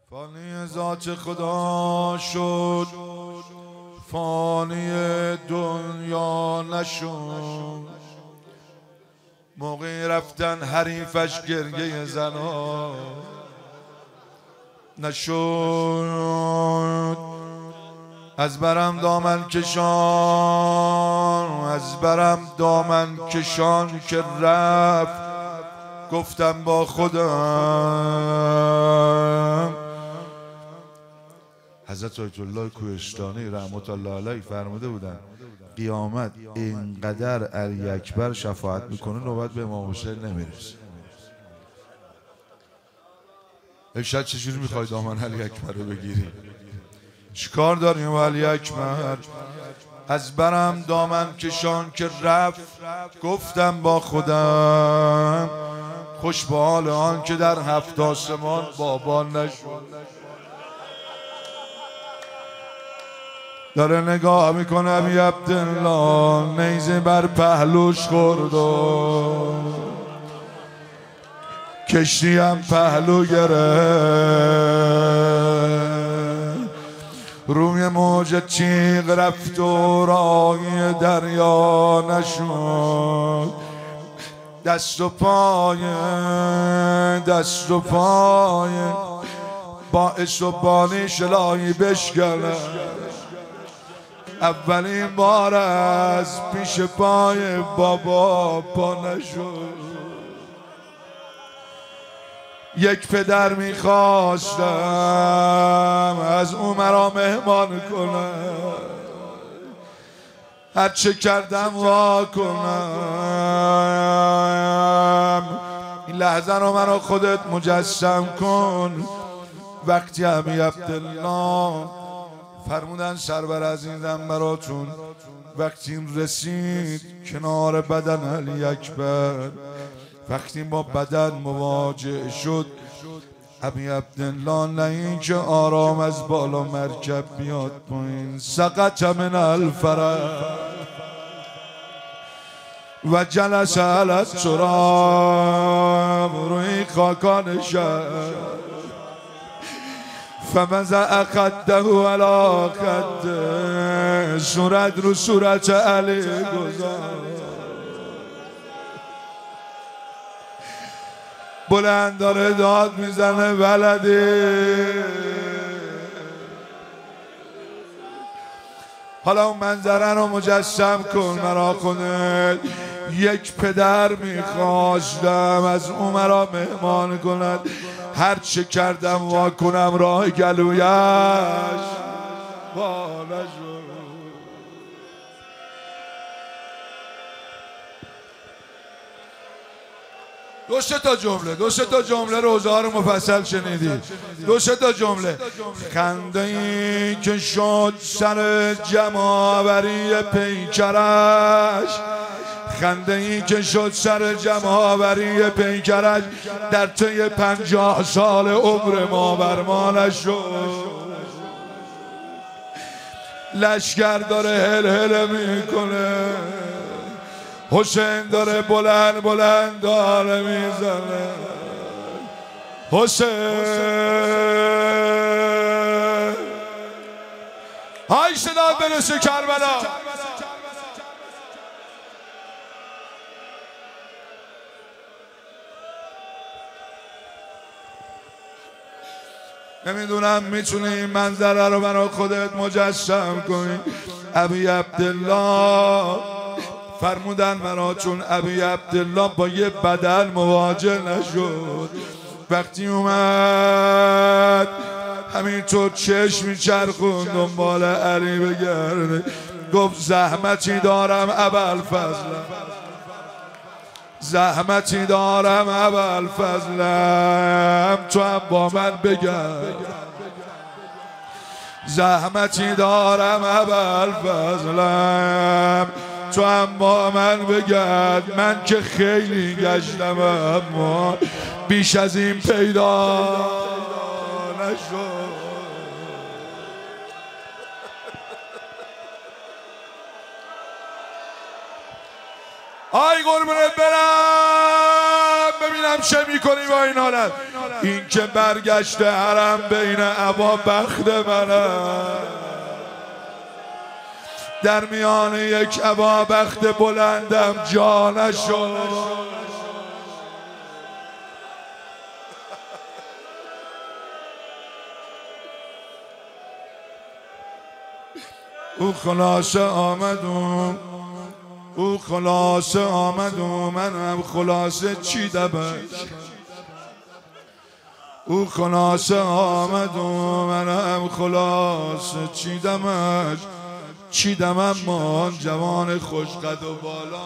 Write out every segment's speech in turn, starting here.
فانی ذات خدا شد، فانی دنیا نشد. موقعی رفتن حریفش گریه زنا نشد. از برم دامن کشان، از برم دامن کشان که رفت، گفتم با خودم. حضرت آیت الله کوهستانی رحمت الله علیه فرموده بودن قیامت اینقدر علی اکبر شفاعت میکنه نوبت به امام حسین نمیرسه. امشب چجوری میخوای دامن علی اکبر رو بگیری؟ چیکار داریم علی اکبر؟ از برم دامن کشان که رفت، گفتم با خودم خوش به حال آن که در هفت آسمان بابا نشد. داره نگاه میکنه ابی عبدالله، نیزه بر پهلوش خورد و کشتی هم پهلو گرفت. روی موج تیغ رفت و راهی دریا نشد. دست و پای باعث و بانی شلاهی بشکنه. اولین بار از پیش پای بابا پا نشد. یک پدر میخواستم از او مرا مهمان کنم، هر چه کردم وا کنم. این لحظه رو منو خودت مجسم کن. وقتی ابی عبدالله فرمودن سرور عزیزم براتون، وقتی رسید کنار بدن علی اکبر، وقتی با بدن مواجه شد، ابی عبدالله نه اینکه آرام از بالا مرکب بیاد پایین، سقط من الفرج و جلس علی التراب، روی خاکا نشست. فوضع خده علی خده، صورت رو صورت علی گذاشت. بلند داره داد میزنه ولده. حالا اون منظره رو مجسم کن مرا خودت. یک پدر میخواستم از اون مرا مهمان کند، هر چه کردم وا کنم راه گلویش وا نشد. دو سه تا جمله روزه ها رو مفصل شنیدید. دو سه تا جمله. خنده ای که شد سر جمع‌آوری پیکرش، خنده ای که شد سر جمع‌آوری پیکرش، در طی 50 سال عمر ما بر ما نشد. لشکر داره هل هل میکنه، حسین داره بلند بلند داره میزنه. حسین های صدا برسه کربلا. نمیدونم میتونی این منظره رو برای خودت مجسم کنی. ابی عبدالله فرمودن مرا چون ابی عبدالله با یه بدن مواجه نشد، وقتی اومد همینطور چشم میچرخون دنبال علی بگرده، گفت زحمتی دارم ابوالفضلم، زحمتی دارم ابوالفضلم، تو هم با من بگرد. زحمتی دارم ابوالفضلم، تو هم با من بگرد. من که خیلی گشتم اما بیش از این پیدا نشد. آی قربونت برم، ببینم چه میکنی با این حالت؟ این که برگشته حرم بین ابا بخت منم، در میان یک ابا بخت بلندم جانشو. او خلاصه آمدم، او خلاصه آمدم، منم خلاصه چیدمش. او خلاصه آمدم، منم خلاصه چیدمش. چیدم اما آن جوان خوشقد و بالا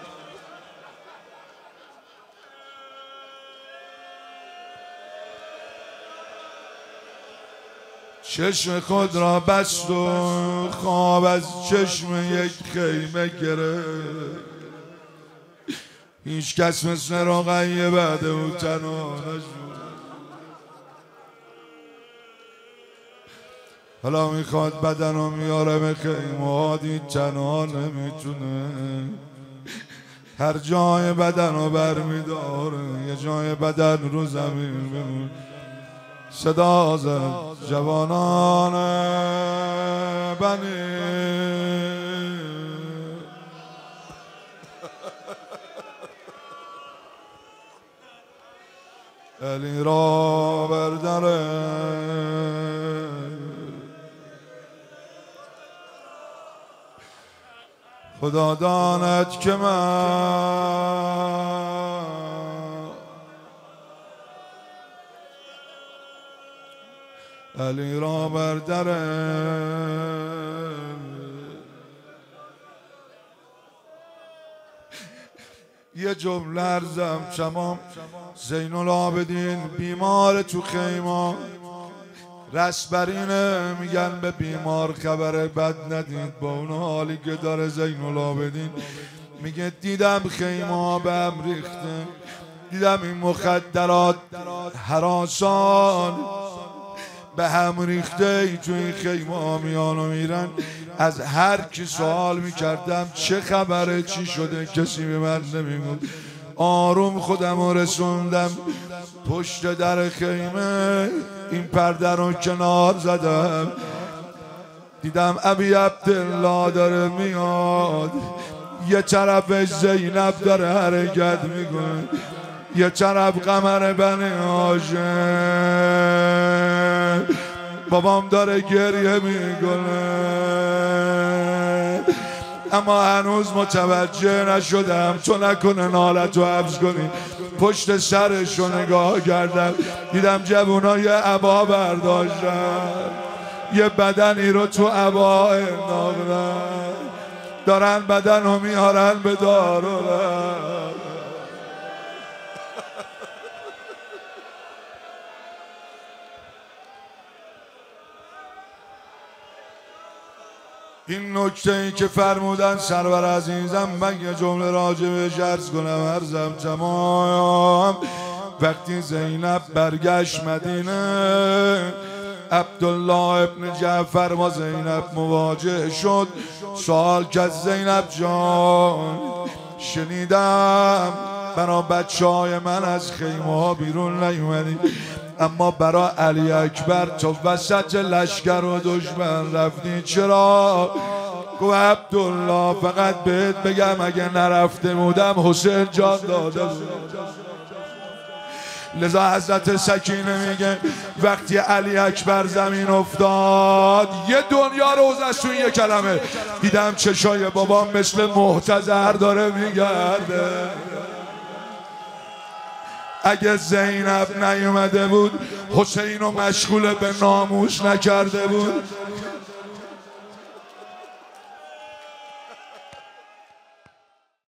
چشم خود را بست و خواب از چشم یک خیمه گرفت. هیچ کس مثل رقیه بعد او تنها نشد. حالا میخواد بدن رو میاره به خیمه، دید تنها نمیتونه، هر جای بدن رو برمیداره، یه جای بدن رو زمین بمون. صدا زد جوانان بنی علی را برداره، خدا داند که من علی را برداره. یه جمله ارزم تمام. زین العابدین بیمار تو خیمه، رسبرینه میگن به بیمار خبر بد ندید. با اون حالی که داره زین العابدین میگه دیدم خیمه به هم ریخته، دیدم این مخدرات هراسان به هم ریخته ای تو این خیمه میان و میرن. از هر کی سوال میکردم چه خبره چی شده، کسی به من نمیگفت. آروم خودم رو رسوندم پشت در خیمه، این پرده رو کنار زدم، دیدم ابی عبدالله داره میاد، یه طرفش زینب داره حرکت میکنه، یه طرف قمر بنی هاشم، بابام داره گریه میکنه. اما هنوز متوجه نشدم، تو نکنه نالت رو حبس کنی. پشت سرش رو نگاه کردم، دیدم جوانای عبا برداشتن، یه بدنی رو تو عبا انداختن، دارن بدن رو میارن به دارالعلوم. این نکته ای که فرمودن سرور عزیزم، من یه جمله راجع بهش عرض کنم، عرضم تمام. وقتی زینب برگشت مدینه، عبدالله ابن جعفر با زینب مواجه شد. سوال کرد زینب جان، شنیدم برا بچه های من از خیمه ها بیرون نیومدی، اما برا علی اکبر تو وسط لشکر و دشمن رفتی، چرا؟ گفت عبدالله فقط بهت بگم اگه نرفته بودم حسین جان داده بود. لذا حضرت سکینه میگه وقتی علی اکبر زمین افتاد، یه دنیا روز از تو یه کلمه دیدم چشای بابام مثل محتضر داره میگرده. اگه زینب نیومده بود، حسین رو مشغول به ناموس نکرده بود،